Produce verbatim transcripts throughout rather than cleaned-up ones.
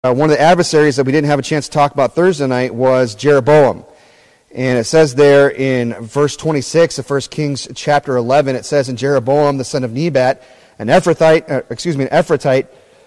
Uh, one of the adversaries that we didn't have a chance to talk about Thursday night was Jeroboam. And it says there in verse twenty-six of First Kings chapter eleven, it says, "And Jeroboam, the son of Nebat, an Ephrathite, uh, excuse me, an Ephrathite,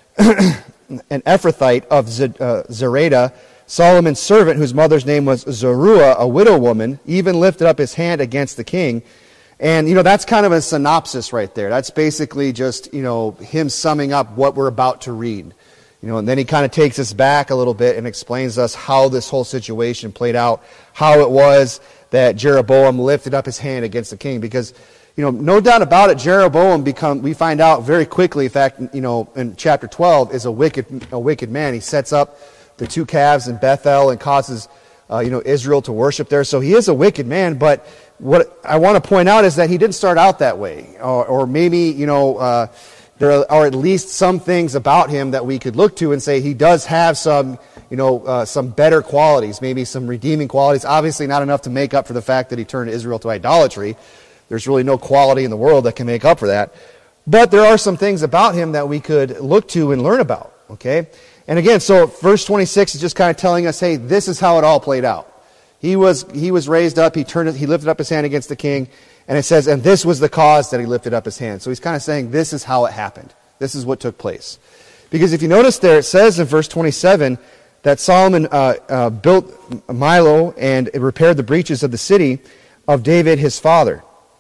an Ephrathite of Z- uh, Zereda, Solomon's servant, whose mother's name was Zeruiah, a widow woman, even lifted up his hand against the king." And, you know, that's kind of a synopsis right there. That's basically just, you know, him summing up what we're about to read. You know, and then he kind of takes us back a little bit and explains us how this whole situation played out, how it was that Jeroboam lifted up his hand against the king. Because, you know, no doubt about it, Jeroboam become we find out very quickly, in fact, you know, in chapter twelve, is a wicked a wicked man. He sets up the two calves in Bethel and causes, uh, you know, Israel to worship there. So he is a wicked man, but what I want to point out is that he didn't start out that way. Or, or maybe, you know, uh, there are at least some things about him that we could look to and say he does have some, you know, uh, some better qualities, maybe some redeeming qualities. Obviously not enough to make up for the fact that he turned Israel to idolatry. There's really no quality in the world that can make up for that. But there are some things about him that we could look to and learn about, okay? And again, so verse twenty-six is just kind of telling us, hey, this is how it all played out. He was he was raised up, he turned he lifted up his hand against the king, and it says, and this was the cause that he lifted up his hand. So he's kind of saying this is how it happened. This is what took place. Because if you notice there, it says in verse twenty-seven that Solomon uh, uh, built Millo and repaired the breaches of the city of David his father.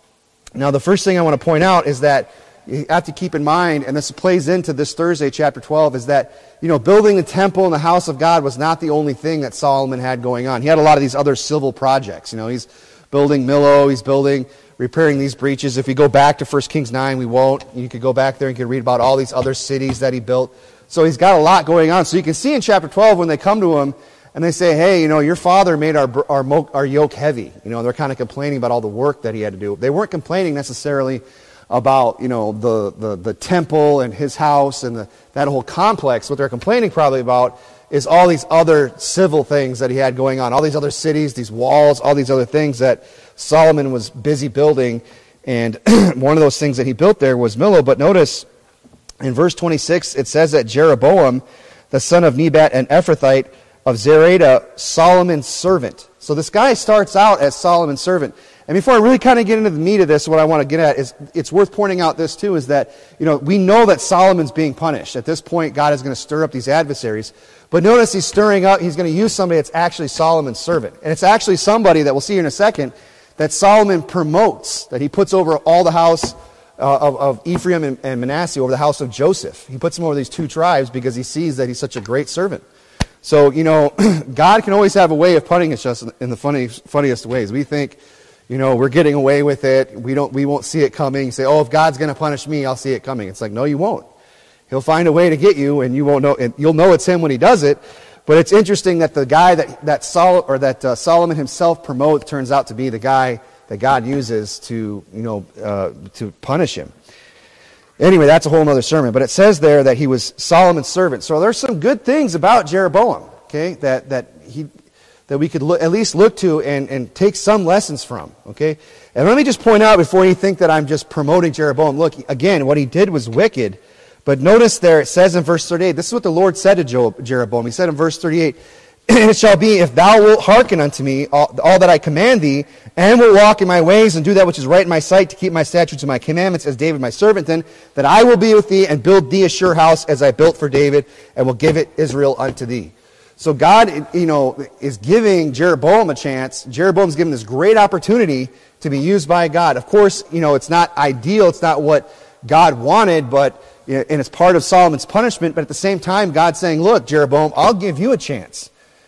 Now the first thing I want to point out is that you have to keep in mind, and this plays into this Thursday, chapter twelve, is that, you know, building the temple and the house of God was not the only thing that Solomon had going on. He had a lot of these other civil projects. You know, he's building Millo, he's building, repairing these breaches. If we go back to First Kings nine, we won't. You could go back there and you could read about all these other cities that he built. So he's got a lot going on. So you can see in chapter twelve when they come to him and they say, hey, you know, your father made our our, our yoke heavy. You know, they're kind of complaining about all the work that he had to do. They weren't complaining necessarily about, you know, the, the, the temple and his house and the, that whole complex. What they're complaining probably about is all these other civil things that he had going on, all these other cities, these walls, all these other things that Solomon was busy building. And one of those things that he built there was Millo. But notice in verse twenty-six, it says that Jeroboam, the son of Nebat, an Ephrathite of Zereda, Solomon's servant. So this guy starts out as Solomon's servant. And before I really kind of get into the meat of this, what I want to get at is, it's worth pointing out this too, is that, you know, we know that Solomon's being punished. At this point, God is going to stir up these adversaries. But notice he's stirring up, he's going to use somebody that's actually Solomon's servant. And it's actually somebody that we'll see in a second that Solomon promotes, that he puts over all the house uh, of, of Ephraim and, and Manasseh, over the house of Joseph. He puts him over these two tribes because he sees that he's such a great servant. So, you know, God can always have a way of punishing us in the funny, funniest ways. We think, you know, we're getting away with it. We don't. We won't see it coming. Say, oh, if God's going to punish me, I'll see it coming. It's like, no, you won't. He'll find a way to get you, and you won't know. And you'll know it's him when he does it. But it's interesting that the guy that that Sol or that uh, Solomon himself promotes turns out to be the guy that God uses to, you know, uh, to punish him. Anyway, that's a whole other sermon. But it says there that he was Solomon's servant. So there's some good things about Jeroboam. Okay, that that he. that we could look, at least look to and, and take some lessons from, okay? And let me just point out before you think that I'm just promoting Jeroboam, look, again, what he did was wicked, but notice there it says in verse thirty-eight, this is what the Lord said to Jeroboam. He said in verse thirty-eight, and it shall be, if thou wilt hearken unto me, all, all that I command thee, and wilt walk in my ways, and do that which is right in my sight, to keep my statutes and my commandments, as David my servant, then, that I will be with thee, and build thee a sure house, as I built for David, and will give it Israel unto thee. So God, you know, is giving Jeroboam a chance. Jeroboam's given this great opportunity to be used by God. Of course, you know, it's not ideal. It's not what God wanted, but, you know, and it's part of Solomon's punishment. But at the same time, God's saying, look, Jeroboam, I'll give you a chance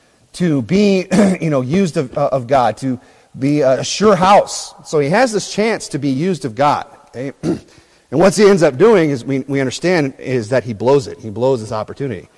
to be, you know, used of, uh, of God, to be a sure house. So he has this chance to be used of God. Okay? And what he ends up doing, is we, we understand, is that he blows it. He blows this opportunity.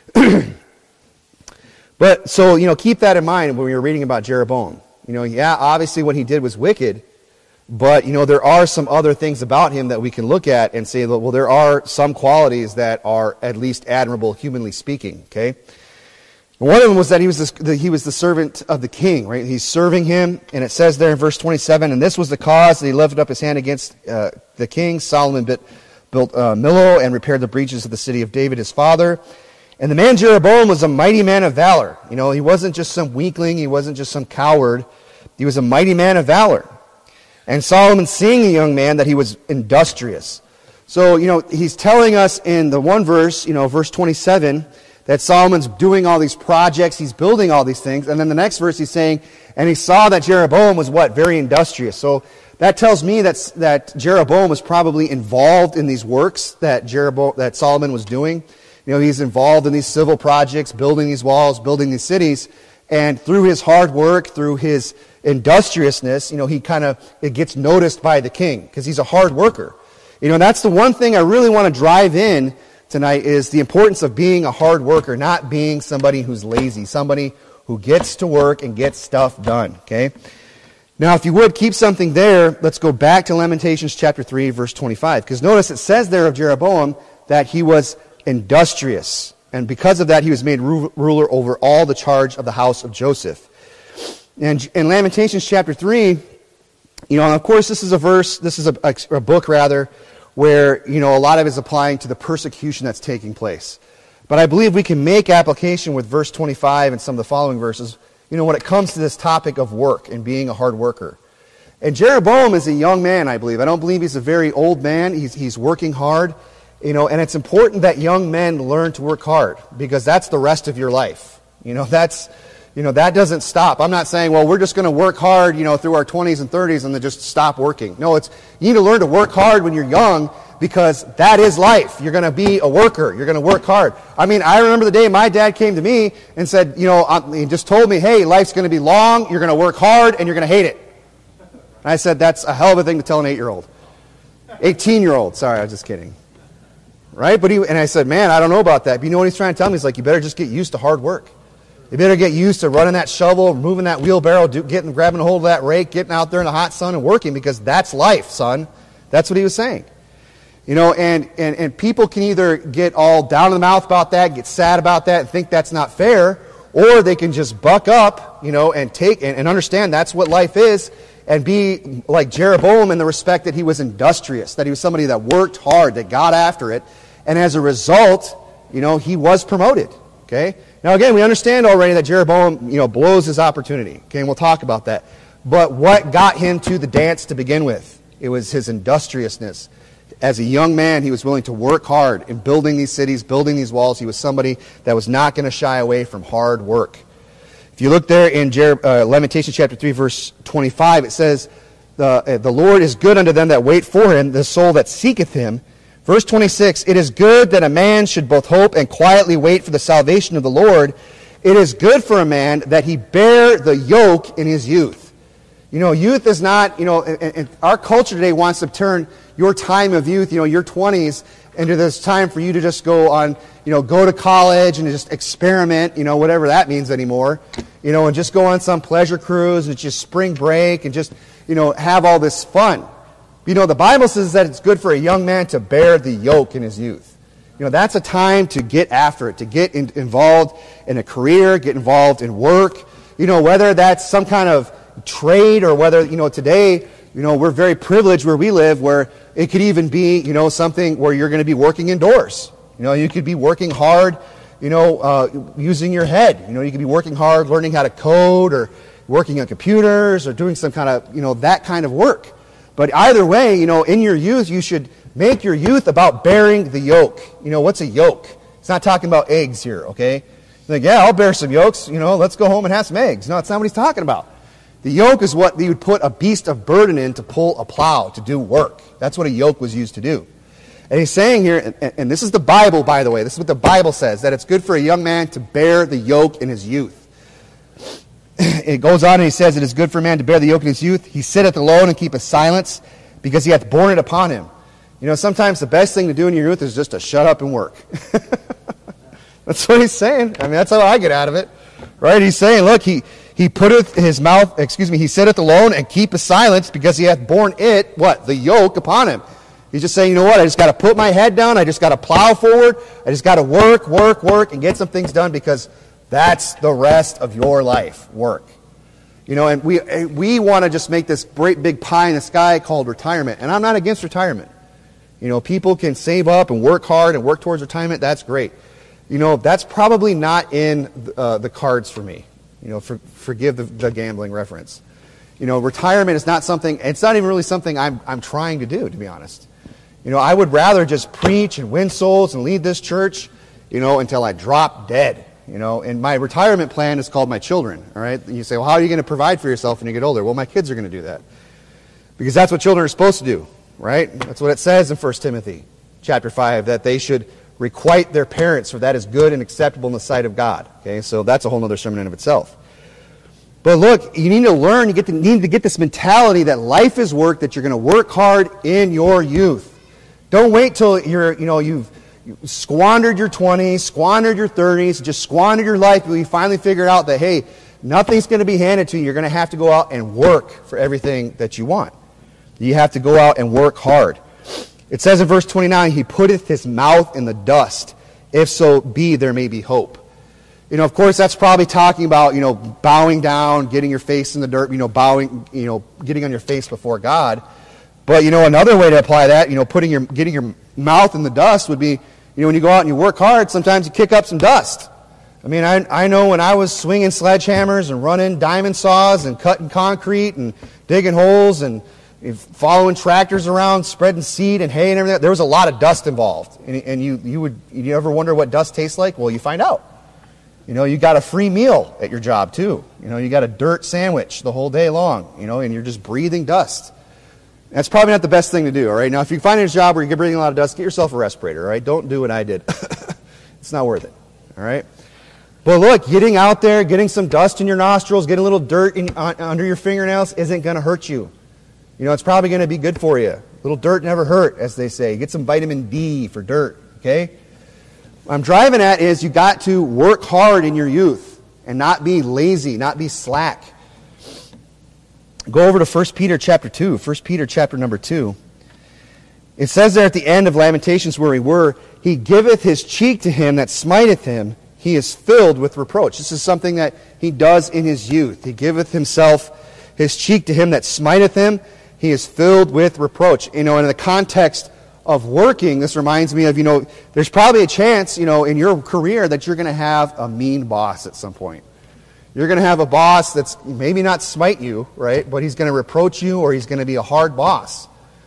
But, so, you know, keep that in mind when you're reading about Jeroboam. You know, yeah, obviously what he did was wicked, but, you know, there are some other things about him that we can look at and say, well, there are some qualities that are at least admirable, humanly speaking, okay? And one of them was that he was the, he was the servant of the king, right? He's serving him, and it says there in verse twenty-seven, and this was the cause that he lifted up his hand against uh, the king. Solomon built, built uh, Millo and repaired the breaches of the city of David his father. And the man Jeroboam was a mighty man of valor. You know, he wasn't just some weakling. He wasn't just some coward. He was a mighty man of valor. And Solomon, seeing the young man, that he was industrious. So, you know, he's telling us in the one verse, you know, verse twenty-seven, that Solomon's doing all these projects, he's building all these things. And then the next verse he's saying, and he saw that Jeroboam was what? Very industrious. So that tells me that, that Jeroboam was probably involved in these works that Jeroboam, that Solomon was doing. You know, he's involved in these civil projects, building these walls, building these cities. And through his hard work, through his industriousness, you know, he kind of, it gets noticed by the king because he's a hard worker. You know, that's the one thing I really want to drive in tonight is the importance of being a hard worker, not being somebody who's lazy, somebody who gets to work and gets stuff done, okay? Now, if you would, keep something there. Let's go back to Lamentations chapter three, verse twenty-five. Because notice it says there of Jeroboam that he was industrious. And because of that, he was made ru- ruler over all the charge of the house of Joseph. And in Lamentations chapter three, you know, and of course, this is a verse, this is a, a, a book rather, where, you know, a lot of it is applying to the persecution that's taking place. But I believe we can make application with verse twenty-five and some of the following verses, you know, when it comes to this topic of work and being a hard worker. And Jeroboam is a young man, I believe. I don't believe he's a very old man. He's, he's working hard, you know, and it's important that young men learn to work hard because that's the rest of your life. You know, that's, you know, that doesn't stop. I'm not saying, well, we're just going to work hard, you know, through our twenties and thirties and then just stop working. No, it's, you need to learn to work hard when you're young because that is life. You're going to be a worker. You're going to work hard. I mean, I remember the day my dad came to me and said, you know, he just told me, hey, life's going to be long, you're going to work hard, and you're going to hate it. And I said, that's a hell of a thing to tell an eight-year-old. eighteen-year-old. Sorry, I was just kidding. Right? But he, and I said, man, I don't know about that. But you know what he's trying to tell me? He's like, you better just get used to hard work. You better get used to running that shovel, moving that wheelbarrow, do, getting, grabbing a hold of that rake, getting out there in the hot sun and working because that's life, son. That's what he was saying. You know, and, and, and people can either get all down in the mouth about that, get sad about that, and think that's not fair, or they can just buck up, you know, and take and, and understand that's what life is, and be like Jeroboam in the respect that he was industrious, that he was somebody that worked hard, that got after it, and as a result, you know, he was promoted. Okay? Now again, we understand already that Jeroboam, you know, blows his opportunity. Okay, and we'll talk about that. But what got him to the dance to begin with? It was his industriousness. As a young man, he was willing to work hard in building these cities, building these walls. He was somebody that was not going to shy away from hard work. If you look there in Jer- uh, Lamentations chapter three, verse twenty-five, it says, the, uh, the Lord is good unto them that wait for him, the soul that seeketh him. Verse twenty-six, it is good that a man should both hope and quietly wait for the salvation of the Lord. It is good for a man that he bear the yoke in his youth. You know, youth is not, you know, and, and our culture today wants to turn your time of youth, you know, your twenties, into this time for you to just go on, you know, go to college and just experiment, you know, whatever that means anymore, you know, and just go on some pleasure cruise and just spring break and just, you know, have all this fun. You know, the Bible says that it's good for a young man to bear the yoke in his youth. You know, that's a time to get after it, to get in, involved in a career, get involved in work. You know, whether that's some kind of trade or whether, you know, today, you know, we're very privileged where we live where it could even be, you know, something where you're going to be working indoors. You know, you could be working hard, you know, uh, using your head. You know, you could be working hard, learning how to code or working on computers or doing some kind of, you know, that kind of work. But either way, you know, in your youth, you should make your youth about bearing the yoke. You know, what's a yoke? It's not talking about eggs here, okay? Like, yeah, I'll bear some yokes. You know, let's go home and have some eggs. No, that's not what he's talking about. The yoke is what you would put a beast of burden in to pull a plow, to do work. That's what a yoke was used to do. And he's saying here, and, and this is the Bible, by the way, this is what the Bible says, that it's good for a young man to bear the yoke in his youth. It goes on and he says, it is good for a man to bear the yoke in his youth. He sitteth alone and keepeth silence, because he hath borne it upon him. You know, sometimes the best thing to do in your youth is just to shut up and work. That's what he's saying. I mean, that's how I get out of it. Right? He's saying, look, he, he putteth his mouth, excuse me, he sitteth alone and keepeth silence, because he hath borne it, what? The yoke upon him. He's just saying, you know what? I just got to put my head down. I just got to plow forward. I just got to work, work, work, and get some things done, because that's the rest of your life, work. You know, and we we want to just make this great big pie in the sky called retirement. And I'm not against retirement. You know, people can save up and work hard and work towards retirement. That's great. you know, that's probably not in uh, the cards for me. You know, for, forgive the, the gambling reference. You know, retirement is not something, it's not even really something I'm, I'm trying to do, to be honest. You know, I would rather just preach and win souls and lead this church, you know, until I drop dead. You know, and my retirement plan is called my children, all right? And you say, well, how are you going to provide for yourself when you get older? Well, my kids are going to do that. Because that's what children are supposed to do, right? That's what it says in First Timothy chapter five, that they should requite their parents, for that is good and acceptable in the sight of God. Okay, so that's a whole other sermon in of itself. But look, you need to learn, you get to, need to get this mentality that life is work, that you're going to work hard in your youth. Don't wait till you're, you know, you've squandered your twenties, squandered your thirties, just squandered your life until you finally figure out that, hey, nothing's going to be handed to you. You're going to have to go out and work for everything that you want. You have to go out and work hard. It says in verse twenty-nine, he putteth his mouth in the dust. If so be there may be hope. You know, of course, that's probably talking about, you know, bowing down, getting your face in the dirt, you know, bowing, you know, getting on your face before God. But, you know, another way to apply that, you know, putting your, getting your mouth in the dust would be, you know, when you go out and you work hard, sometimes you kick up some dust. I mean, I, I know when I was swinging sledgehammers and running diamond saws and cutting concrete and digging holes and following tractors around, spreading seed and hay and everything, there was a lot of dust involved. And, and you, you would, you ever wonder what dust tastes like? Well, you find out. You know, you got a free meal at your job too. You know, you got a dirt sandwich the whole day long, you know, and you're just breathing dust. That's probably not the best thing to do, all right? Now, if you find a job where you're breathing a lot of dust, get yourself a respirator, all right? Don't do what I did. It's not worth it, all right? But look, getting out there, getting some dust in your nostrils, getting a little dirt in, uh, under your fingernails isn't going to hurt you. You know, it's probably going to be good for you. A little dirt never hurt, as they say. Get some vitamin D for dirt, okay? What I'm driving at is you got to work hard in your youth and not be lazy, not be slack. Go over to First Peter chapter two, First Peter chapter number two. It says there at the end of Lamentations where we were, he giveth his cheek to him that smiteth him, he is filled with reproach. This is something that he does in his youth. He giveth himself his cheek to him that smiteth him, he is filled with reproach. You know, in the context of working, this reminds me of, you know, there's probably a chance, you know, in your career that you're going to have a mean boss at some point. You're going to have a boss that's maybe not smite you, right? But he's going to reproach you, or he's going to be a hard boss.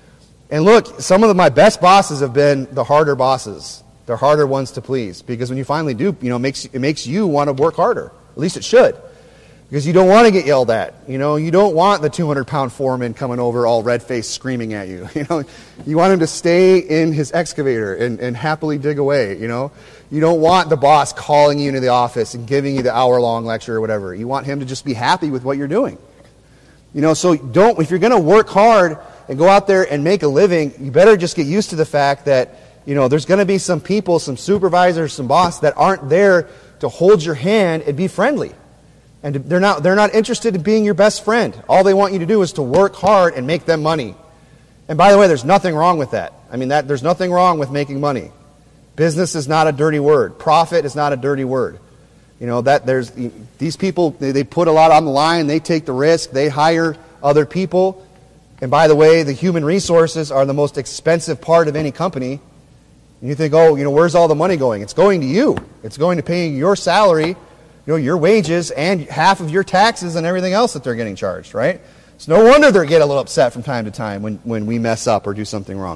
And look, some of my best bosses have been the harder bosses. They're harder ones to please. Because when you finally do, you know, it makes, it makes you want to work harder. At least it should. Because you don't want to get yelled at. You know, you don't want the two hundred pound foreman coming over all red-faced screaming at you. You know, you want him to stay in his excavator and, and happily dig away, you know. You don't want the boss calling you into the office and giving you the hour-long lecture or whatever. You want him to just be happy with what you're doing. You know, so don't, if you're going to work hard and go out there and make a living, you better just get used to the fact that, you know, there's going to be some people, some supervisors, some boss that aren't there to hold your hand and be friendly. And they're not, they're not interested in being your best friend. All they want you to do is to work hard and make them money. And by the way, there's nothing wrong with that. I mean, that there's nothing wrong with making money. Business is not a dirty word. Profit is not a dirty word. You know, that there's these people, they, they put a lot on the line, they take the risk, they hire other people. And by the way, the human resources are the most expensive part of any company. And you think, oh, you know, where's all the money going? It's going to you. It's going to paying your salary, you know, your wages, and half of your taxes and everything else that they're getting charged, right? It's no wonder they get a little upset from time to time when, when we mess up or do something wrong.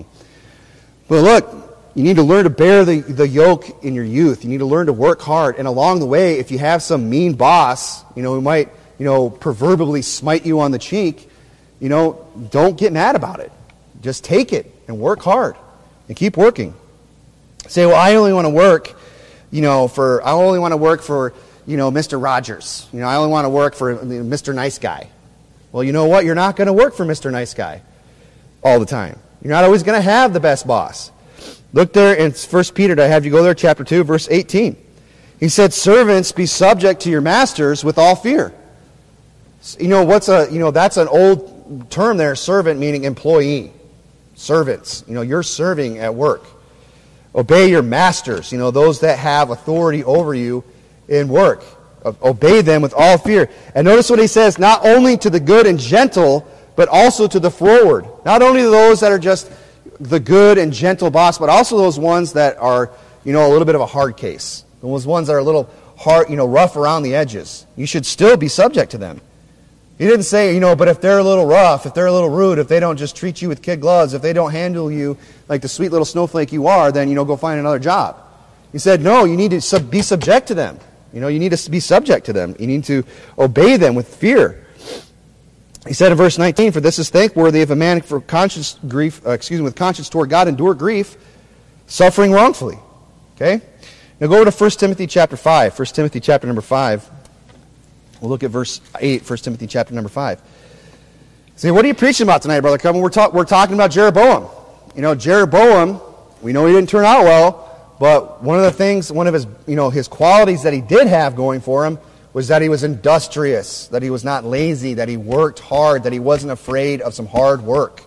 But look, you need to learn to bear the, the yoke in your youth. You need to learn to work hard. And along the way, if you have some mean boss, you know, who might, you know, proverbially smite you on the cheek, you know, don't get mad about it. Just take it and work hard and keep working. Say, well, I only want to work, you know, for, I only want to work for, you know, Mister Rogers. You know, I only want to work for Mister Nice Guy. Well, you know what? You're not going to work for Mister Nice Guy all the time. You're not always going to have the best boss. Look there in First Peter, I have you go there, chapter two, verse eighteen. He said, servants, be subject to your masters with all fear. You know, what's a, you know, that's an old term there, servant meaning employee. Servants. You know, you're serving at work. Obey your masters, you know, those that have authority over you in work. Obey them with all fear. And notice what he says, not only to the good and gentle, but also to the froward. Not only to those that are just the good and gentle boss, but also those ones that are, you know, a little bit of a hard case. Those ones that are a little hard, you know, rough around the edges. You should still be subject to them. He didn't say, you know, but if they're a little rough, if they're a little rude, if they don't just treat you with kid gloves, if they don't handle you like the sweet little snowflake you are, then, you know, go find another job. He said, no, you need to sub- be subject to them. You know, you need to be subject to them. You need to obey them with fear. He said in verse nineteen, for this is thankworthy if a man for conscience grief, uh, excuse me, with conscience toward God endure grief, suffering wrongfully. Okay? Now go over to First Timothy chapter five. First Timothy chapter number five. We'll look at verse eight, First Timothy chapter number five. Say, what are you preaching about tonight, Brother Coven? We're, talk, we're talking about Jeroboam. You know, Jeroboam, we know he didn't turn out well, but one of the things, one of his, you know, his qualities that he did have going for him was that he was industrious, that he was not lazy, that he worked hard, that he wasn't afraid of some hard work.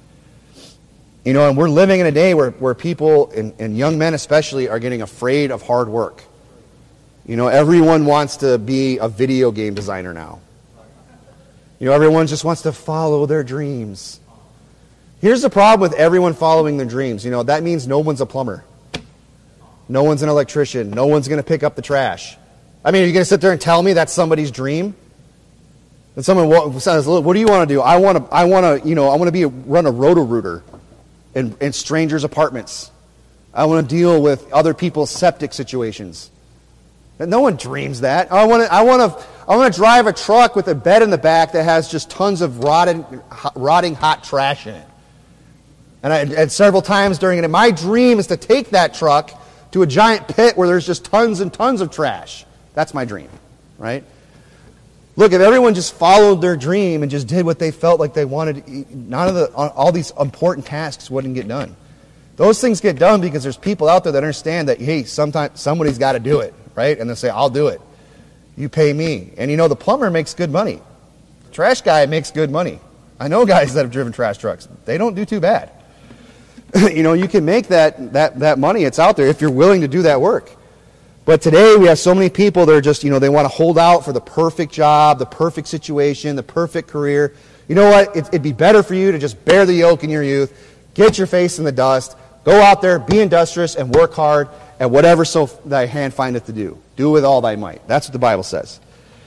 You know, and we're living in a day where, where people, and, and young men especially, are getting afraid of hard work. You know, everyone wants to be a video game designer now. You know, everyone just wants to follow their dreams. Here's the problem with everyone following their dreams. You know, that means no one's a plumber. No one's an electrician. No one's going to pick up the trash. I mean, are you going to sit there and tell me that's somebody's dream? And someone says, "Look, what do you want to do? I want to, I want to, you know, I want to be a, run a Roto-Rooter in, in strangers' apartments. I want to deal with other people's septic situations." And no one dreams that. I want to, I want to, I want to drive a truck with a bed in the back that has just tons of rotting, rotting hot trash in it. And, I, and several times during it, my dream is to take that truck to a giant pit where there's just tons and tons of trash. That's my dream, right? Look, if everyone just followed their dream and just did what they felt like they wanted, none of the all these important tasks wouldn't get done. Those things get done because there's people out there that understand that, hey, sometimes somebody's got to do it, right? And they'll say, I'll do it. You pay me. And you know, the plumber makes good money. The trash guy makes good money. I know guys that have driven trash trucks. They don't do too bad. You know, you can make that, that, that money. It's out there if you're willing to do that work. But today we have so many people that are just, you know, they want to hold out for the perfect job, the perfect situation, the perfect career. You know what? It, it'd be better for you to just bear the yoke in your youth, get your face in the dust, go out there, be industrious, and work hard at whatever so thy hand findeth to do. Do with all thy might. That's what the Bible says.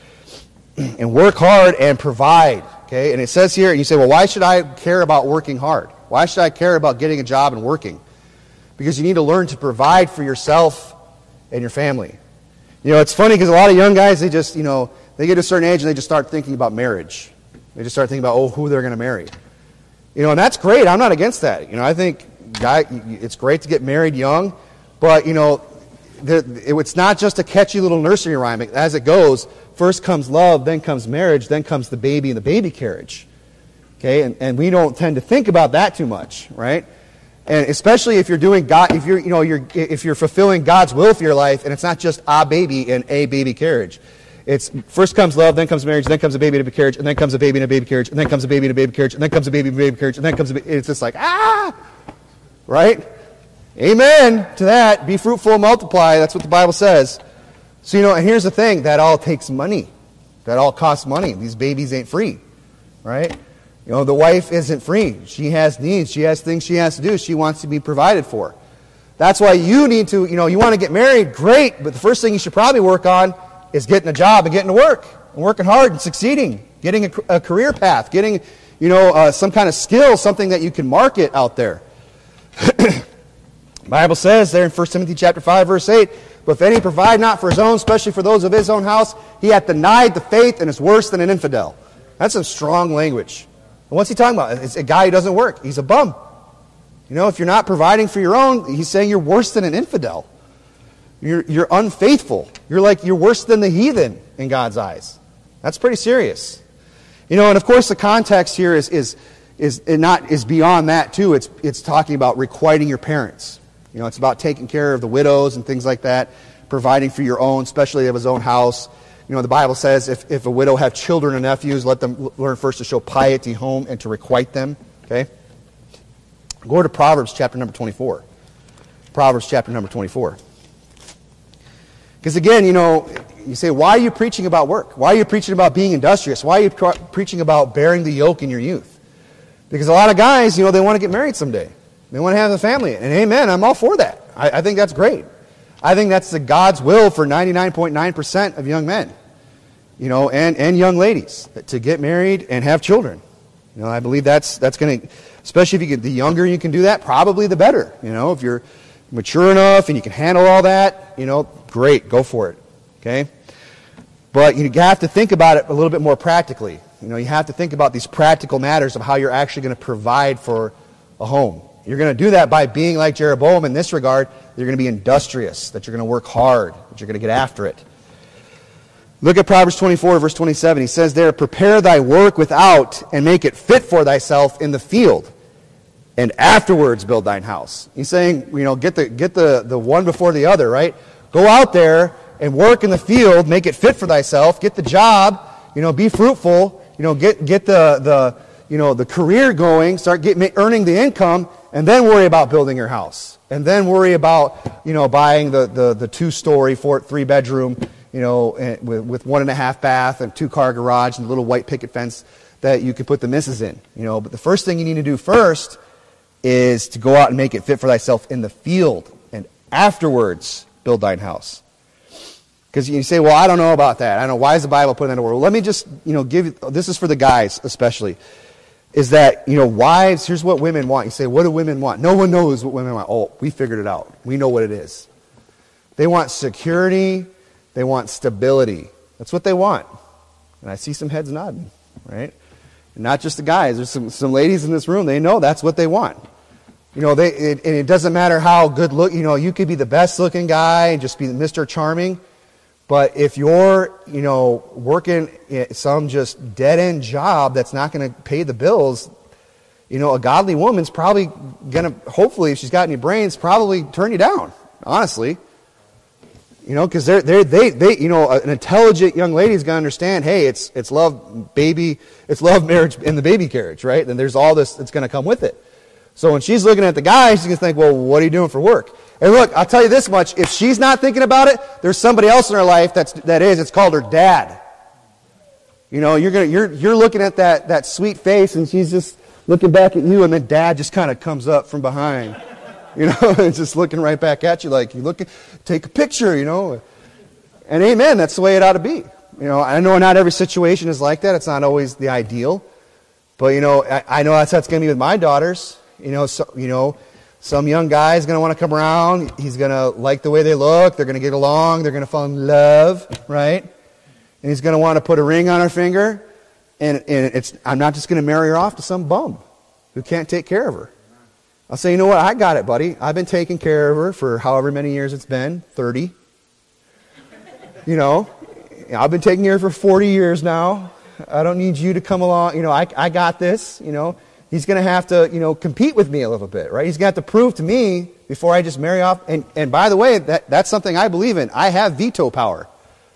And work hard and provide. Okay? And it says here, and you say, well, why should I care about working hard? Why should I care about getting a job and working? Because you need to learn to provide for yourself and your family. You know, it's funny because a lot of young guys, they just, you know, they get to a certain age and they just start thinking about marriage. They just start thinking about, oh, who they're going to marry. You know, and that's great. I'm not against that. You know, I think guy, it's great to get married young, but, you know, it's not just a catchy little nursery rhyme. As it goes, first comes love, then comes marriage, then comes the baby and the baby carriage. Okay, and, and we don't tend to think about that too much, right? And especially if you're doing God, if you're, you know, you're if you're fulfilling God's will for your life, and it's not just a baby and a baby carriage. It's first comes love, then comes marriage, then comes a baby and a carriage, and then comes a baby and a baby carriage, and then comes a baby and a baby carriage, and then comes a baby and a baby carriage, and then comes a baby. It's just like ah, right? Amen to that. Be fruitful and multiply. That's what the Bible says. So you know, and here's the thing: that all takes money. That all costs money. These babies ain't free, right? You know, the wife isn't free. She has needs. She has things she has to do. She wants to be provided for. That's why you need to, you know, you want to get married, great, but the first thing you should probably work on is getting a job and getting to work, and working hard and succeeding, getting a, a career path, getting, you know, uh, some kind of skill, something that you can market out there. The Bible says there in First Timothy chapter five, verse eight, but if any provide not for his own, especially for those of his own house, he hath denied the faith and is worse than an infidel. That's some strong language. And what's he talking about? It's a guy who doesn't work. He's a bum. You know, if you're not providing for your own, he's saying you're worse than an infidel. You're, you're unfaithful. You're like, you're worse than the heathen in God's eyes. That's pretty serious. You know, and of course the context here is is is not is beyond that too. It's it's talking about requiting your parents. You know, it's about taking care of the widows and things like that, providing for your own, especially of his own house. You know, the Bible says if, if a widow have children or nephews, let them learn first to show piety home and to requite them. Okay? Go to Proverbs chapter number twenty-four. Proverbs chapter number twenty-four. Because again, you know, you say, why are you preaching about work? Why are you preaching about being industrious? Why are you pre- preaching about bearing the yoke in your youth? Because a lot of guys, you know, they want to get married someday. They want to have a family. And amen, I'm all for that. I, I think that's great. I think that's the God's will for ninety-nine point nine percent of young men, you know, and, and young ladies, to get married and have children. You know, I believe that's that's going to, especially if you get the younger you can do that, probably the better. You know, if you're mature enough and you can handle all that, you know, great, go for it. Okay? But you have to think about it a little bit more practically. You know, you have to think about these practical matters of how you're actually going to provide for a home. You're going to do that by being like Jeroboam in this regard. You're going to be industrious, that you're going to work hard, that you're going to get after it. Look at Proverbs twenty-four, verse twenty-seven. He says there, prepare thy work without, and make it fit for thyself in the field, and afterwards build thine house. He's saying, you know, get the get the, the one before the other, right? Go out there and work in the field, make it fit for thyself, get the job, you know, be fruitful, you know, get get the the you know the career going, start getting earning the income, and then worry about building your house, and then worry about you know buying the the, the two story, four three bedroom, you know, with with one and a half bath and two car garage and a little white picket fence that you could put the missus in, you know. But the first thing you need to do first is to go out and make it fit for thyself in the field, and afterwards build thine house. Because you say, well, I don't know about that. I don't know, why is the Bible putting that in the word? Well, let me just, you know, give you, this is for the guys especially, is that, you know, wives, here's what women want. You say, what do women want? No one knows what women want. Oh, we figured it out. We know what it is. They want security. They want stability. That's what they want. And I see some heads nodding, right? And not just the guys. There's some, some ladies in this room. They know that's what they want. You know, they it, and it doesn't matter how good look, you know, you could be the best looking guy and just be Mister Charming. But if you're, you know, working some just dead-end job that's not going to pay the bills, you know, a godly woman's probably going to, hopefully, if she's got any brains, probably turn you down, honestly. You know, because they're, they're, they, they, you know, an intelligent young lady is going to understand, hey, it's it's love, baby, it's love, marriage, and the baby carriage, right? And there's all this that's going to come with it. So when she's looking at the guy, she's going to think, well, what are you doing for work? And look, I'll tell you this much. If she's not thinking about it, there's somebody else in her life that's, that is. It's called her dad. You know, you're gonna, you're, you're looking at that, that sweet face, and she's just looking back at you, and then dad just kind of comes up from behind. You know, and just looking right back at you like, you look, take a picture, you know. And amen, that's the way it ought to be. You know, I know not every situation is like that. It's not always the ideal. But, you know, I, I know that's how it's going to be with my daughters. You know, so, you know, some young guy is going to want to come around. He's going to like the way they look. They're going to get along. They're going to fall in love, right? And he's going to want to put a ring on her finger. And, and it's I'm not just going to marry her off to some bum who can't take care of her. I'll say, you know what? I got it, buddy. I've been taking care of her for however many years it's been, thirty. You know, I've been taking care of her for forty years now. I don't need you to come along. You know, I, I got this, you know. He's going to have to, you know, compete with me a little bit, right? He's going to have to prove to me before I just marry off. And, and by the way, that, that's something I believe in. I have veto power.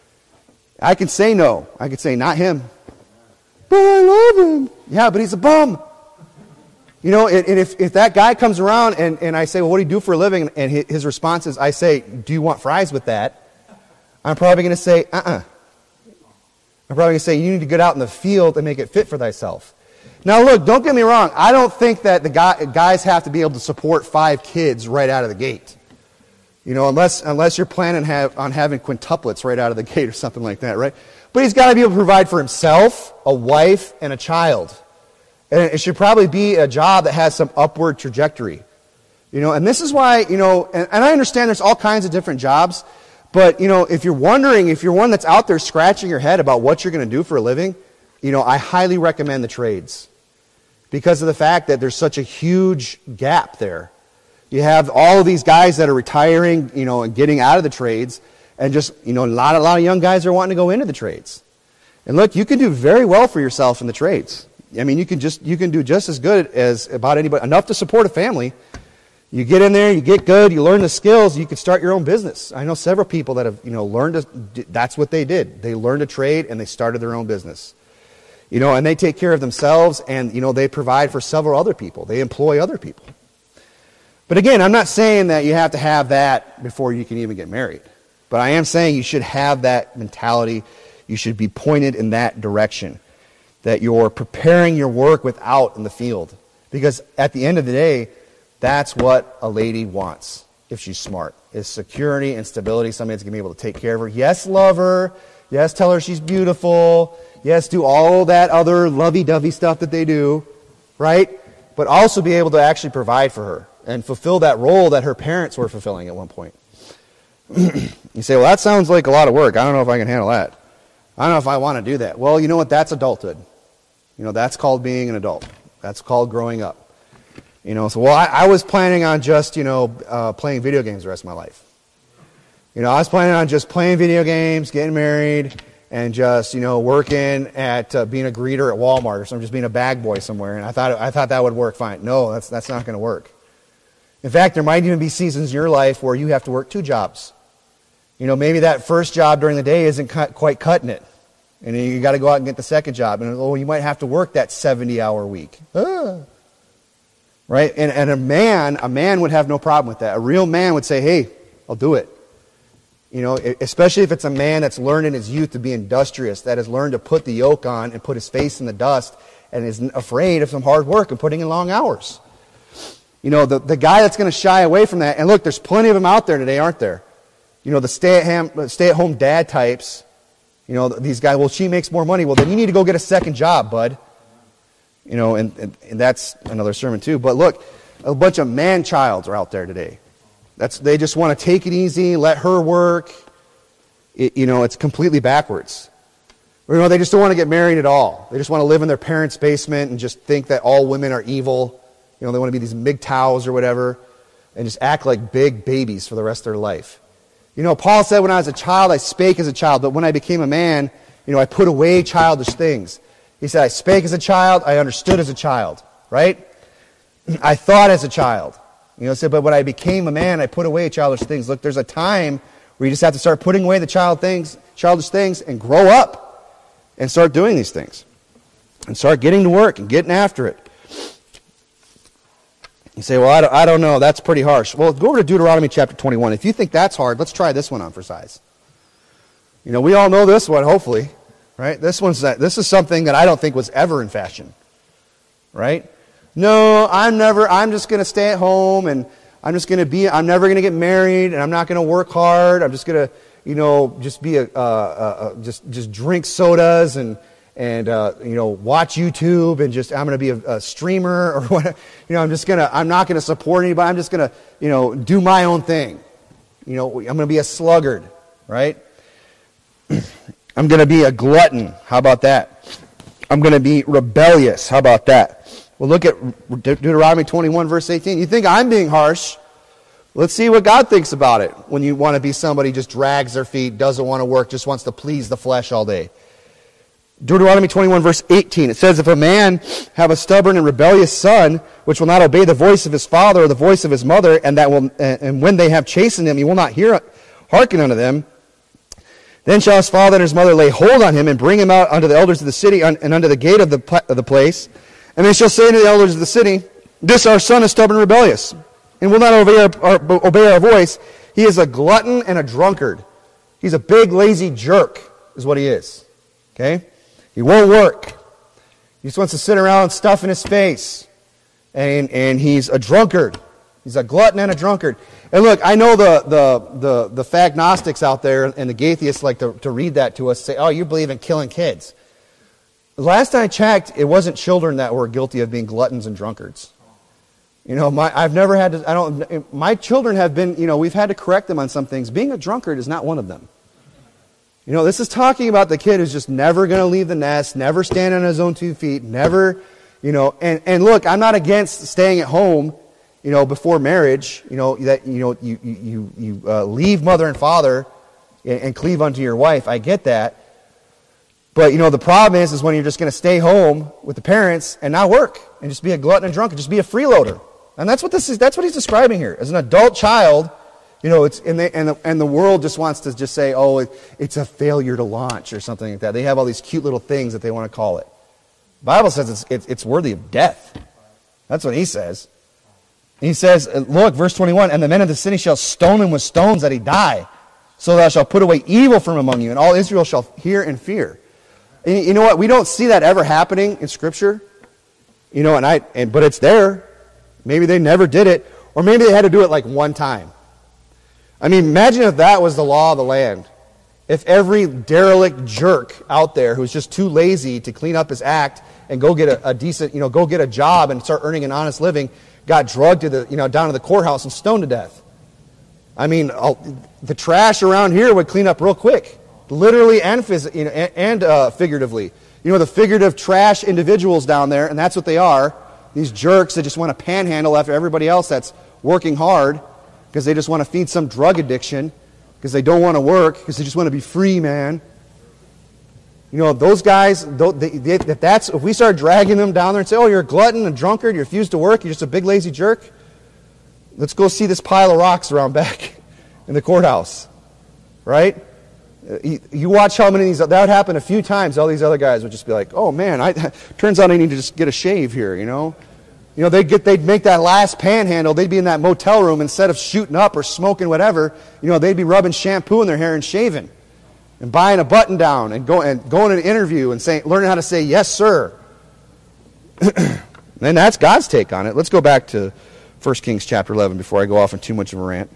I can say no. I can say, not him. But I love him. Yeah, but he's a bum. You know, and, and if, if that guy comes around and, and I say, well, what do you do for a living? And his response is, I say, do you want fries with that? I'm probably going to say, uh-uh. I'm probably going to say, you need to get out in the field and make it fit for thyself. Now, look, don't get me wrong. I don't think that the guy, guys have to be able to support five kids right out of the gate. You know, unless unless you're planning have, on having quintuplets right out of the gate or something like that, right? But he's got to be able to provide for himself, a wife, and a child. And it should probably be a job that has some upward trajectory. You know, and this is why, you know, and, and I understand there's all kinds of different jobs, but, you know, if you're wondering, if you're one that's out there scratching your head about what you're going to do for a living, you know, I highly recommend the trades because of the fact that there's such a huge gap there. You have all of these guys that are retiring, you know, and getting out of the trades, and just, you know, a lot, a lot of young guys are wanting to go into the trades. And look, you can do very well for yourself in the trades. I mean, you can just you can do just as good as about anybody, enough to support a family. You get in there, you get good, you learn the skills, you can start your own business. I know several people that have, you know, learned to, that's what they did. They learned a trade and they started their own business. You know, and they take care of themselves, and, you know, they provide for several other people. They employ other people. But again, I'm not saying that you have to have that before you can even get married. But I am saying you should have that mentality. You should be pointed in that direction, that you're preparing your work without in the field. Because at the end of the day, that's what a lady wants. if she's smart. Is security and stability, somebody that's going to be able to take care of her. Yes, love her. Yes, tell her she's beautiful. Yes, do all that other lovey-dovey stuff that they do, right? But also be able to actually provide for her and fulfill that role that her parents were fulfilling at one point. You say, well, that sounds like a lot of work. I don't know if I can handle that. I don't know if I want to do that. Well, you know what? That's adulthood. You know, that's called being an adult. That's called growing up. You know, so, well, I, I was planning on just, you know, uh, playing video games the rest of my life. You know, I was planning on just playing video games, getting married, and just, you know, working at, uh, being a greeter at Walmart or something, just being a bag boy somewhere. And I thought I thought that would work fine. No, that's that's not going to work. In fact, there might even be seasons in your life where you have to work two jobs. You know, maybe that first job during the day isn't cut, quite cutting it. And then you got to go out and get the second job. And, oh, you might have to work that seventy-hour week. Ah. Right? And, and a man, a man would have no problem with that. A real man would say, hey, I'll do it. You know, especially if it's a man that's learned in his youth to be industrious, that has learned to put the yoke on and put his face in the dust and isn't afraid of some hard work and putting in long hours. You know, the, the guy that's going to shy away from that, and look, there's plenty of them out there today, aren't there? You know, the stay-at-home, stay-at-home dad types, you know, these guys, well, she makes more money. Well, then you need to go get a second job, bud. You know, and, and, and that's another sermon too. But look, a bunch of man-childs are out there today. That's They just want to take it easy, let her work. It, you know, it's completely backwards. Or, you know, they just don't want to get married at all. They just want to live in their parents' basement and just think that all women are evil. You know, they want to be these M G T O Ws or whatever and just act like big babies for the rest of their life. You know, Paul said, when I was a child, I spake as a child, but when I became a man, you know, I put away childish things. He said, I spake as a child, I understood as a child, right? I thought as a child. You know, said, but when I became a man, I put away childish things. Look, there's a time where you just have to start putting away the child things, childish things and grow up and start doing these things. And start getting to work and getting after it. You say, well, I don't, I don't know. That's pretty harsh. Well, go over to Deuteronomy chapter twenty-one. If you think that's hard, let's try this one on for size. You know, we all know this one, hopefully. Right? This one's this is something that I don't think was ever in fashion. Right? No, I'm never, I'm just going to stay at home and I'm just going to be, I'm never going to get married and I'm not going to work hard. I'm just going to, you know, just be a, uh, uh, just, just drink sodas and, and, uh, you know, watch YouTube and just, I'm going to be a, a streamer or what, you know, I'm just going to, I'm not going to support anybody. I'm just going to, you know, do my own thing. You know, I'm going to be a sluggard, right? I'm going to be a glutton. How about that? I'm going to be rebellious. How about that? Well, look at De- Deuteronomy twenty-one, verse eighteen. You think I'm being harsh? Let's see what God thinks about it when you want to be somebody who just drags their feet, doesn't want to work, just wants to please the flesh all day. Deuteronomy twenty-one, verse eighteen, it says, if a man have a stubborn and rebellious son, which will not obey the voice of his father or the voice of his mother, and that will, and when they have chastened him, he will not hear, hearken unto them, then shall his father and his mother lay hold on him and bring him out unto the elders of the city and unto the gate of the, of the place. And they shall say to the elders of the city, this our son is stubborn and rebellious, and will not obey our, our, obey our voice. He is a glutton and a drunkard. He's a big, lazy jerk, is what he is. Okay? He won't work. He just wants to sit around and stuff in his face. And, and he's a drunkard. He's a glutton and a drunkard. And look, I know the the the, the fagnostics out there and the Gaitheists like to, to read that to us, say, oh, you believe in killing kids. Last I checked, it wasn't children that were guilty of being gluttons and drunkards. You know, my I've never had to, I don't, my children have been, you know, we've had to correct them on some things. Being a drunkard is not one of them. You know, this is talking about the kid who's just never going to leave the nest, never stand on his own two feet, never, you know, and, and look, I'm not against staying at home, you know, before marriage, you know, that, you know, you, you, you uh, leave mother and father and, and cleave unto your wife. I get that. But, you know, the problem is, is when you're just going to stay home with the parents and not work and just be a glutton and drunkard, just be a freeloader. And that's what this is, that's what he's describing here. As an adult child, you know, it's and, they, and, the, and the world just wants to just say, oh, it, it's a failure to launch or something like that. They have all these cute little things that they want to call it. The Bible says it's, it's, it's worthy of death. That's what he says. He says, look, verse twenty-one, and the men of the city shall stone him with stones that he die. So thou shalt put away evil from among you, and all Israel shall hear and fear. And you know what? We don't see that ever happening in Scripture. You know, and I, and, but it's there. Maybe they never did it. Or maybe they had to do it like one time. I mean, imagine if that was the law of the land. If every derelict jerk out there who's just too lazy to clean up his act and go get a, a decent, you know, go get a job and start earning an honest living, got drugged to the, you know, down to the courthouse and stoned to death. I mean, I'll, the trash around here would clean up real quick, literally and phys- you know, and, and uh, figuratively. You know, the figurative trash individuals down there, and that's what they are. These jerks that just want to panhandle after everybody else that's working hard because they just want to feed some drug addiction, because they don't want to work, because they just want to be free, man. You know, those guys, they, they, if, that's, if we start dragging them down there and say, oh, you're a glutton, a drunkard, you refuse to work, you're just a big lazy jerk, let's go see this pile of rocks around back in the courthouse, right? You, you watch how many of these, that would happen a few times, all these other guys would just be like, oh man, I, turns out I need to just get a shave here, you know? You know, they'd, get, they'd make that last panhandle, they'd be in that motel room, instead of shooting up or smoking whatever, you know, they'd be rubbing shampoo in their hair and shaving, and buying a button down, and, go, and going to an interview and saying, learning how to say, yes, sir. And that's God's take on it. Let's go back to First Kings chapter eleven before I go off on too much of a rant.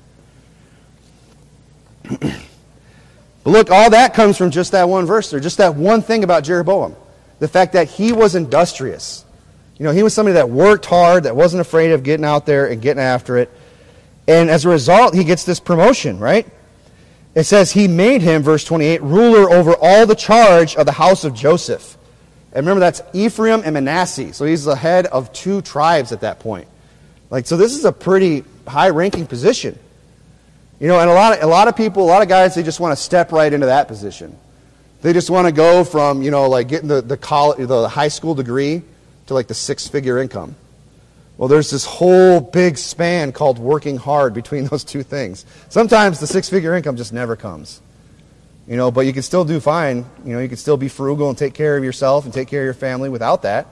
But look, all that comes from just that one verse there, just that one thing about Jeroboam. The fact that he was industrious. You know, he was somebody that worked hard, that wasn't afraid of getting out there and getting after it. And as a result, he gets this promotion, right? It says he made him, verse twenty-eight, ruler over all the charge of the house of Joseph. And remember, that's Ephraim and Manasseh. So he's the head of two tribes at that point. Like, so this is a pretty high-ranking position. You know, and a lot of a lot of people, a lot of guys, they just want to step right into that position. They just want to go from, you know, like getting the the college, the high school degree to like the six-figure income. Well, there's this whole big span called working hard between those two things. Sometimes the six-figure income just never comes. You know, but you can still do fine. You know, you can still be frugal and take care of yourself and take care of your family without that.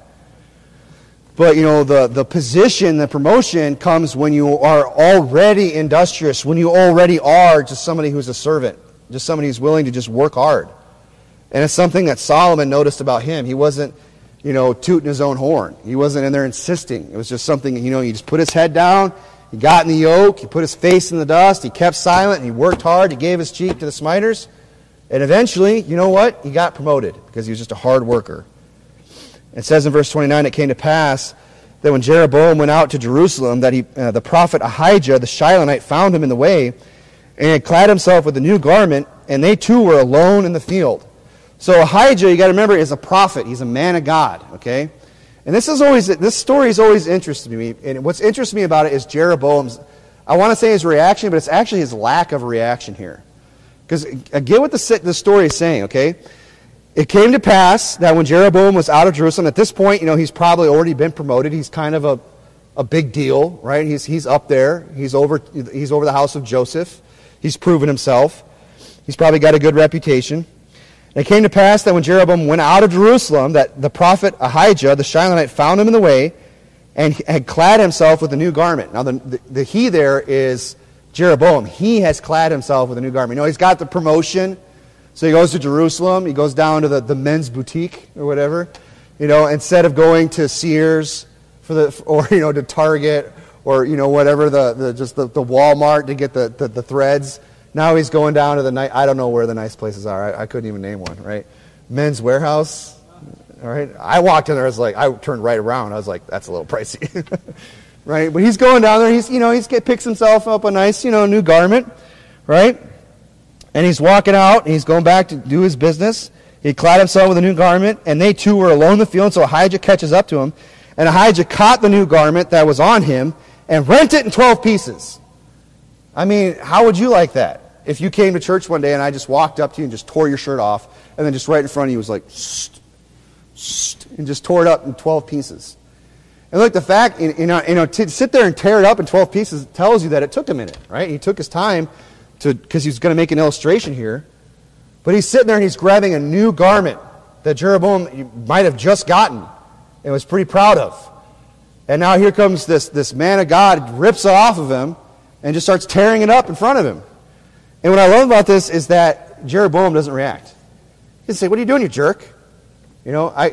But, you know, the, the position, the promotion comes when you are already industrious, when you already are just somebody who's a servant, just somebody who's willing to just work hard. And it's something that Solomon noticed about him. He wasn't, you know, tooting his own horn. He wasn't in there insisting. It was just something, you know, he just put his head down, he got in the yoke, he put his face in the dust, he kept silent, and he worked hard, he gave his cheek to the smiters. And eventually, you know what? He got promoted because he was just a hard worker. It says in verse twenty-nine, it came to pass that when Jeroboam went out to Jerusalem, that he, uh, the prophet Ahijah, the Shilonite, found him in the way, and had clad himself with a new garment, and they too were alone in the field. So Ahijah, you got to remember, is a prophet. He's a man of God, okay? And this is always this story has always interested me. And what's interested me about it is Jeroboam's, I want to say his reaction, but it's actually his lack of reaction here. Because get what the, the story is saying, okay? It came to pass that when Jeroboam was out of Jerusalem, at this point, you know, he's probably already been promoted. He's kind of a, a big deal, right? He's he's up there. He's over he's over the house of Joseph. He's proven himself. He's probably got a good reputation. And it came to pass that when Jeroboam went out of Jerusalem, that the prophet Ahijah, the Shilonite, found him in the way and had clad himself with a new garment. Now, the, the, the he there is Jeroboam. He has clad himself with a new garment. You know, he's got the promotion. So he goes to Jerusalem. He goes down to the, the men's boutique or whatever. You know, instead of going to Sears for the, or, you know, to Target or, you know, whatever, the, the just the, the Walmart to get the, the, the threads. Now he's going down to the night. I don't know where the nice places are. I, I couldn't even name one, right? Men's Warehouse. All right. I walked in there. I was like, I turned right around. I was like, that's a little pricey. Right? But he's going down there. He's, you know, he's get, picks himself up a nice, you know, new garment. Right? And he's walking out. And he's going back to do his business. He clad himself with a new garment. And they too were alone in the field. So Ahijah catches up to him. And Ahijah caught the new garment that was on him and rent it in twelve pieces. I mean, how would you like that? If you came to church one day and I just walked up to you and just tore your shirt off, and then just right in front of you was like, shh, shh, and just tore it up in twelve pieces. And look, the fact, you know, you know, to sit there and tear it up in twelve pieces tells you that it took a minute, right? He took his time to because he's going to make an illustration here. But he's sitting there and he's grabbing a new garment that Jeroboam might have just gotten and was pretty proud of. And now here comes this, this man of God, rips it off of him, and just starts tearing it up in front of him. And what I love about this is that Jeroboam doesn't react. He'd say, what are you doing, you jerk? You know, I,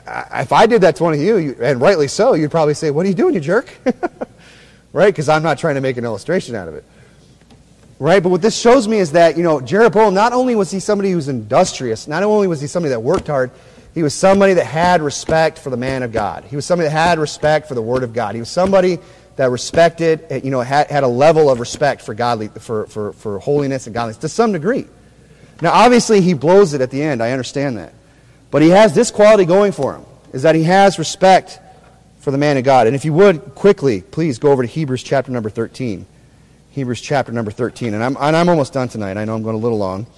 I if I did that to one of you, you, and rightly so, you'd probably say, what are you doing, you jerk? Right? Because I'm not trying to make an illustration out of it. Right? But what this shows me is that, you know, Jeroboam, not only was he somebody who was industrious, not only was he somebody that worked hard, he was somebody that had respect for the man of God. He was somebody that had respect for the Word of God. He was somebody that respected, you know, had, had a level of respect for godly, for, for, for holiness and godliness to some degree. Now, obviously, he blows it at the end. I understand that. But he has this quality going for him, is that he has respect for the man of God. And if you would, quickly, please go over to Hebrews chapter number thirteen. Hebrews chapter number thirteen. And I'm, and I'm almost done tonight. I know I'm going a little long.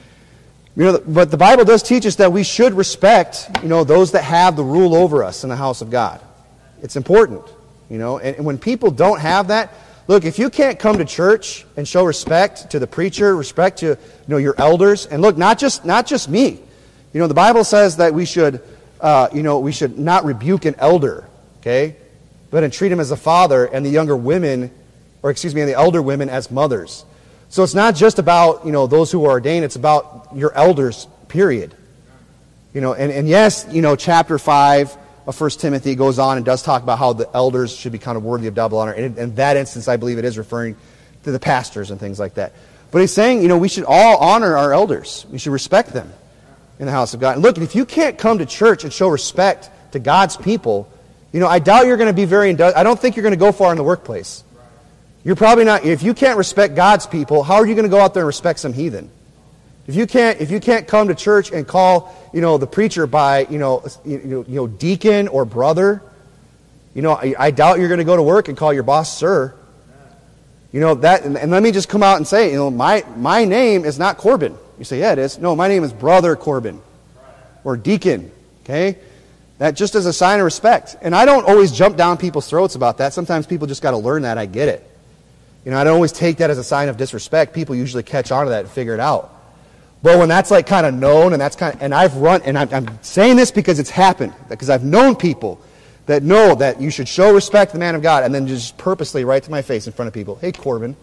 You know, but the Bible does teach us that we should respect, you know, those that have the rule over us in the house of God. It's important, you know. And, and when people don't have that, look, if you can't come to church and show respect to the preacher, respect to, you know, your elders, and look, not just not just me. You know, the Bible says that we should, uh, you know, we should not rebuke an elder, okay, but entreat him as a father, and the younger women, or excuse me, and the elder women as mothers. So it's not just about, you know, those who are ordained, it's about your elders, period. You know, and, and yes, you know, chapter five of First Timothy goes on and does talk about how the elders should be kind of worthy of double honor. And in that instance, I believe it is referring to the pastors and things like that. But he's saying, you know, we should all honor our elders. We should respect them in the house of God. And look, if you can't come to church and show respect to God's people, you know, I doubt you're going to be very, indu- I don't think you're going to go far in the workplace. You're probably not, if you can't respect God's people, how are you going to go out there and respect some heathen? If you can't, if you can't come to church and call, you know, the preacher by, you know, you know, you know deacon or brother, you know, I, I doubt you're going to go to work and call your boss sir. You know, that, and, and let me just come out and say, you know, my, my name is not Corbin. You say, yeah, it is. No, my name is Brother Corbin or Deacon, okay? That just as a sign of respect. And I don't always jump down people's throats about that. Sometimes people just got to learn that. I get it. You know, I don't always take that as a sign of disrespect. People usually catch on to that and figure it out. But when that's like kind of known, and that's kind of, and I've run, and I'm, I'm saying this because it's happened, because I've known people that know that you should show respect to the man of God, and then just purposely right to my face in front of people, hey Corbin,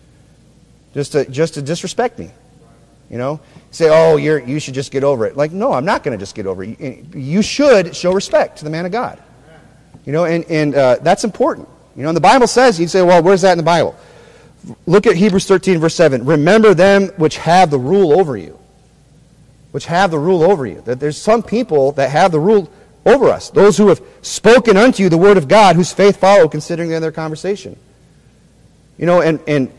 just to just to disrespect me, you know, say, oh, you're you should just get over it. Like, no, I'm not going to just get over it. You should show respect to the man of God, you know, and and uh, that's important. You know, and the Bible says, you say, well, where's that in the Bible? Look at Hebrews thirteen, verse seven. Remember them which have the rule over you. Which have the rule over you. That there's some people that have the rule over us. Those who have spoken unto you the word of God, whose faith follow, considering their conversation. You know, and, and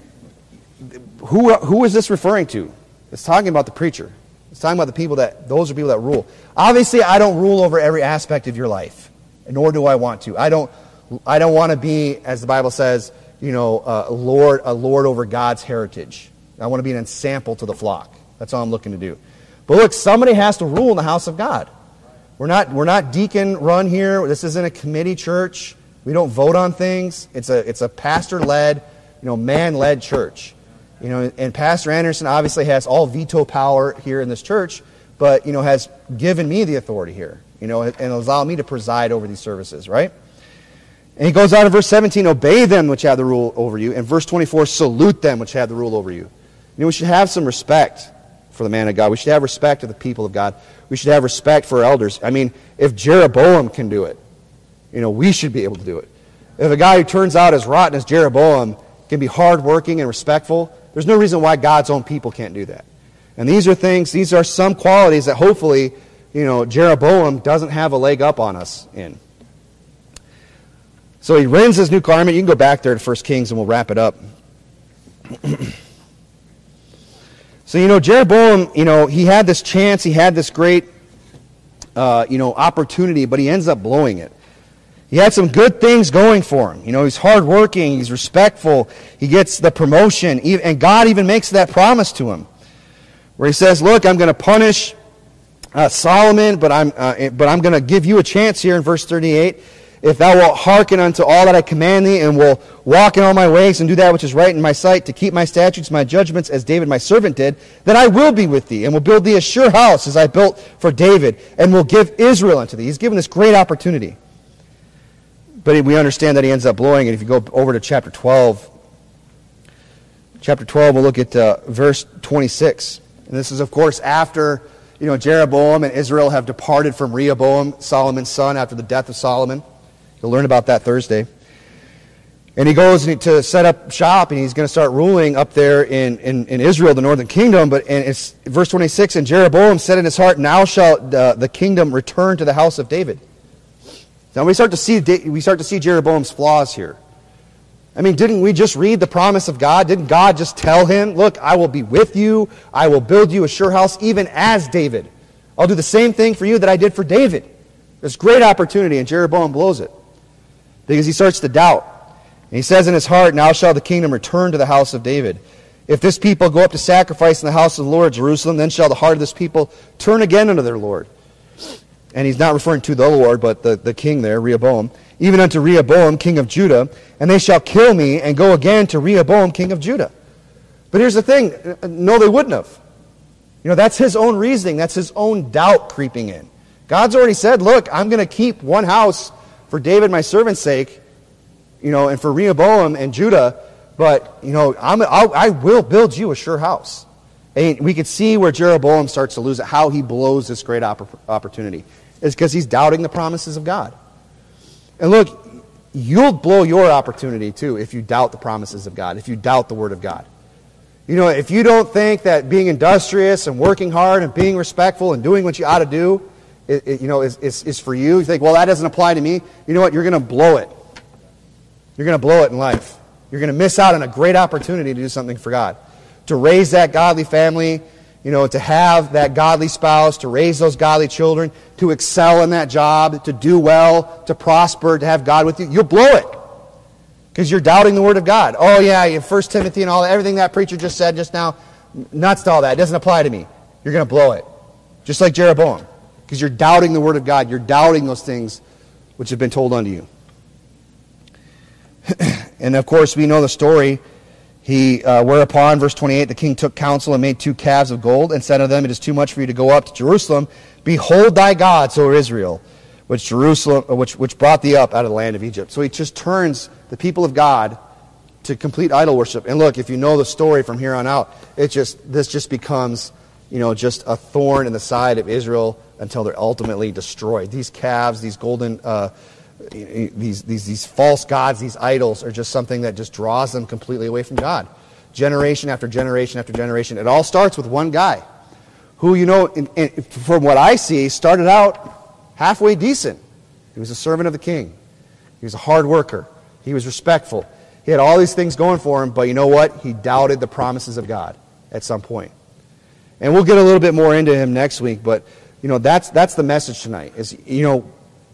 who, who is this referring to? It's talking about the preacher. It's talking about the people that, those are people that rule. Obviously, I don't rule over every aspect of your life. Nor do I want to. I don't, I don't want to be, as the Bible says, you know, uh, a lord, a lord over God's heritage. I want to be an ensample to the flock. That's all I'm looking to do. But look, somebody has to rule in the house of God. We're not, we're not deacon run here. This isn't a committee church. We don't vote on things. It's a, it's a pastor-led, you know, man-led church. You know, and Pastor Anderson obviously has all veto power here in this church, but, you know, has given me the authority here, you know, and allowed me to preside over these services, right? And he goes on in verse seventeen, obey them which have the rule over you. And verse twenty-four, salute them which have the rule over you. You know, we should have some respect for the man of God. We should have respect for the people of God. We should have respect for our elders. I mean, if Jeroboam can do it, you know, we should be able to do it. If a guy who turns out as rotten as Jeroboam can be hardworking and respectful, there's no reason why God's own people can't do that. And these are things, these are some qualities that hopefully, you know, Jeroboam doesn't have a leg up on us in. So he rends his new garment. You can go back there to First Kings and we'll wrap it up. So, you know, Jeroboam, you know, he had this chance, he had this great, uh, you know, opportunity, but he ends up blowing it. He had some good things going for him. You know, he's hardworking, he's respectful, he gets the promotion, and God even makes that promise to him, where he says, look, I'm going to punish uh, Solomon, but I'm, uh, but I'm going to give you a chance here in verse thirty-eight. If thou wilt hearken unto all that I command thee, and will walk in all my ways, and do that which is right in my sight, to keep my statutes, my judgments, as David my servant did, then I will be with thee, and will build thee a sure house, as I built for David, and will give Israel unto thee. He's given this great opportunity. But we understand that he ends up blowing it. If you go over to chapter twelve, chapter twelve, we'll look at uh, verse twenty-six. And this is, of course, after, you know, Jeroboam and Israel have departed from Rehoboam, Solomon's son, after the death of Solomon. You'll learn about that Thursday. And he goes to set up shop, and he's going to start ruling up there in, in, in Israel, the northern kingdom. But and it's verse twenty-six, and Jeroboam said in his heart, now shall the, the kingdom return to the house of David. Now we start to see we start to see Jeroboam's flaws here. I mean, didn't we just read the promise of God? Didn't God just tell him, look, I will be with you. I will build you a sure house, even as David. I'll do the same thing for you that I did for David. There's great opportunity, and Jeroboam blows it because he starts to doubt. And he says in his heart, now shall the kingdom return to the house of David. If this people go up to sacrifice in the house of the Lord, Jerusalem, then shall the heart of this people turn again unto their Lord. And he's not referring to the Lord, but the, the king there, Rehoboam. Even unto Rehoboam, king of Judah. And they shall kill me and go again to Rehoboam, king of Judah. But here's the thing. No, they wouldn't have. You know, that's his own reasoning. That's his own doubt creeping in. God's already said, look, I'm going to keep one house for David, my servant's sake. You know, and for Rehoboam and Judah, but, you know, I'm, I'll, I will build you a sure house. And we can see where Jeroboam starts to lose it, how he blows this great opp- opportunity. It's because he's doubting the promises of God. And look, you'll blow your opportunity too if you doubt the promises of God, if you doubt the Word of God. You know, if you don't think that being industrious and working hard and being respectful and doing what you ought to do, it, it, you know, is, is, is for you, you think, well, that doesn't apply to me. You know what? You're going to blow it. You're going to blow it in life. You're going to miss out on a great opportunity to do something for God. To raise that godly family, you know, to have that godly spouse, to raise those godly children, to excel in that job, to do well, to prosper, to have God with you. You'll blow it because you're doubting the Word of God. Oh, yeah, First Timothy and all that, everything that preacher just said just now, nuts to all that. It doesn't apply to me. You're going to blow it. Just like Jeroboam. Because you're doubting the Word of God. You're doubting those things which have been told unto you. And of course, we know the story. He, uh, whereupon, verse twenty-eight, the king took counsel and made two calves of gold and said unto them, it is too much for you to go up to Jerusalem. Behold thy gods, O Israel, which Jerusalem, which which brought thee up out of the land of Egypt. So he just turns the people of God to complete idol worship. And look, if you know the story from here on out, it just this just becomes, you know, just a thorn in the side of Israel until they're ultimately destroyed. These calves, these golden. Uh, These, these these false gods, these idols, are just something that just draws them completely away from God. Generation after generation after generation. It all starts with one guy who, you know, in, in, from what I see, started out halfway decent. He was a servant of the king. He was a hard worker. He was respectful. He had all these things going for him, but you know what? He doubted the promises of God at some point. And we'll get a little bit more into him next week, but, you know, that's that's the message tonight. Is, you know,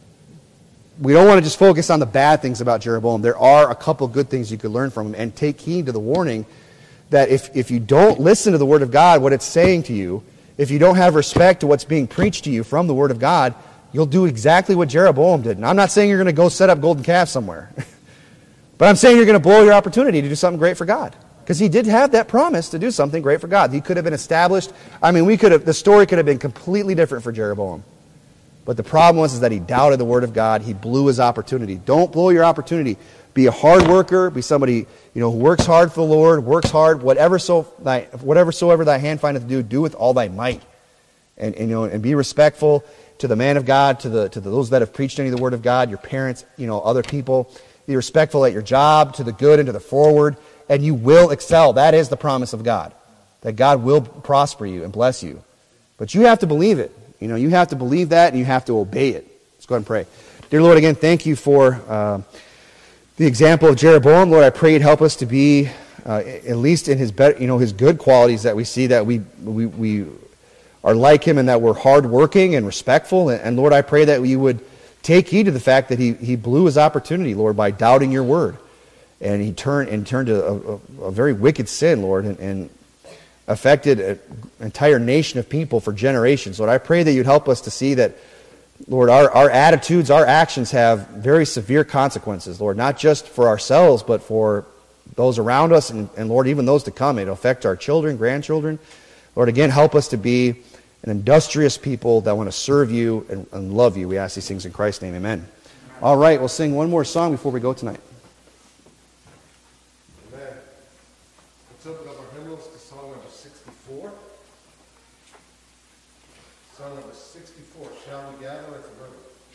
we don't want to just focus on the bad things about Jeroboam. There are a couple good things you could learn from him, and take heed to the warning that if, if you don't listen to the Word of God, what it's saying to you, if you don't have respect to what's being preached to you from the Word of God, you'll do exactly what Jeroboam did. And I'm not saying you're going to go set up golden calves somewhere. But I'm saying you're going to blow your opportunity to do something great for God. Because he did have that promise to do something great for God. He could have been established. I mean, we could have, the story could have been completely different for Jeroboam. But the problem was is that he doubted the Word of God. He blew his opportunity. Don't blow your opportunity. Be a hard worker. Be somebody, you know, who works hard for the Lord, works hard. Whatever so thy, whatever soever thy hand findeth to do, do with all thy might. And, and you know, and be respectful to the man of God, to the to the, those that have preached any of the Word of God, your parents, you know, other people. Be respectful at your job, to the good and to the forward, and you will excel. That is the promise of God, that God will prosper you and bless you. But you have to believe it. You know, you have to believe that, and you have to obey it. Let's go ahead and pray. Dear Lord, again, thank you for uh, the example of Jeroboam. Lord, I pray you'd help us to be, uh, at least in his better, you know, his good qualities, that we see that we we we are like him, and that we're hardworking and respectful. And, and Lord, I pray that you would take heed to the fact that he he blew his opportunity, Lord, by doubting your word, and he turned and turned to a, a, a very wicked sin, Lord, and. and affected an entire nation of people for generations. Lord, I pray that you'd help us to see that, Lord, our, our attitudes, our actions have very severe consequences, Lord, not just for ourselves, but for those around us, and, and Lord, even those to come. It'll affect our children, grandchildren. Lord, again, help us to be an industrious people that want to serve you and, and love you. We ask these things in Christ's name, amen. All right, we'll sing one more song before we go tonight. Amen. Let's open up our hymnals to song number sixty-four. Song number sixty-four, Shall We Gather at the River?